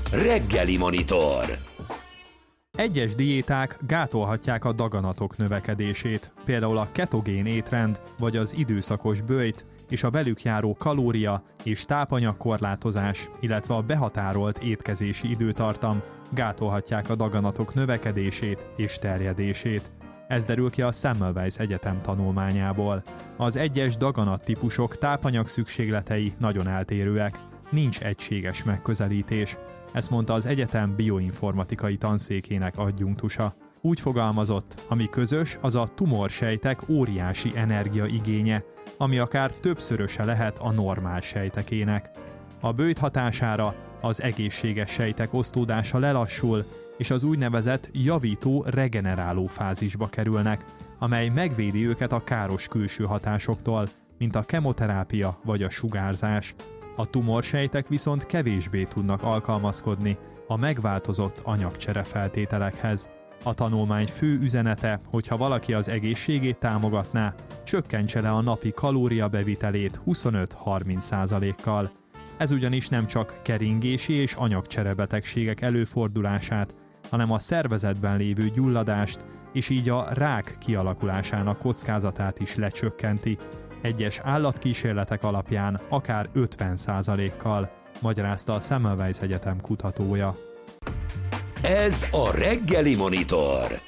Reggeli Monitor. Egyes diéták gátolhatják a daganatok növekedését, például a ketogén étrend vagy az időszakos böjt és a velük járó kalória és tápanyagkorlátozás, illetve a behatárolt étkezési időtartam gátolhatják a daganatok növekedését és terjedését. Ez derül ki a Semmelweis Egyetem tanulmányából. Az egyes daganattípusok tápanyag szükségletei nagyon eltérőek, nincs egységes megközelítés. Ezt mondta az egyetem bioinformatikai tanszékének adjunktusa. Úgy fogalmazott, ami közös, az a tumorsejtek óriási energiaigénye, ami akár többszöröse lehet a normál sejtekének. A böjt hatására az egészséges sejtek osztódása lelassul, és az úgynevezett javító regeneráló fázisba kerülnek, amely megvédi őket a káros külső hatásoktól, mint a kemoterápia vagy a sugárzás. A tumorsejtek viszont kevésbé tudnak alkalmazkodni a megváltozott anyagcsere feltételekhez. A tanulmány fő üzenete, hogyha valaki az egészségét támogatná, csökkentse le a napi kalóriabevitelét 25-30%-kal. Ez ugyanis nem csak keringési és anyagcserebetegségek előfordulását, hanem a szervezetben lévő gyulladást és így a rák kialakulásának kockázatát is lecsökkenti, egyes állatkísérletek alapján akár 50%-kal, magyarázta a Semmelweis Egyetem kutatója. Ez a Reggeli Monitor.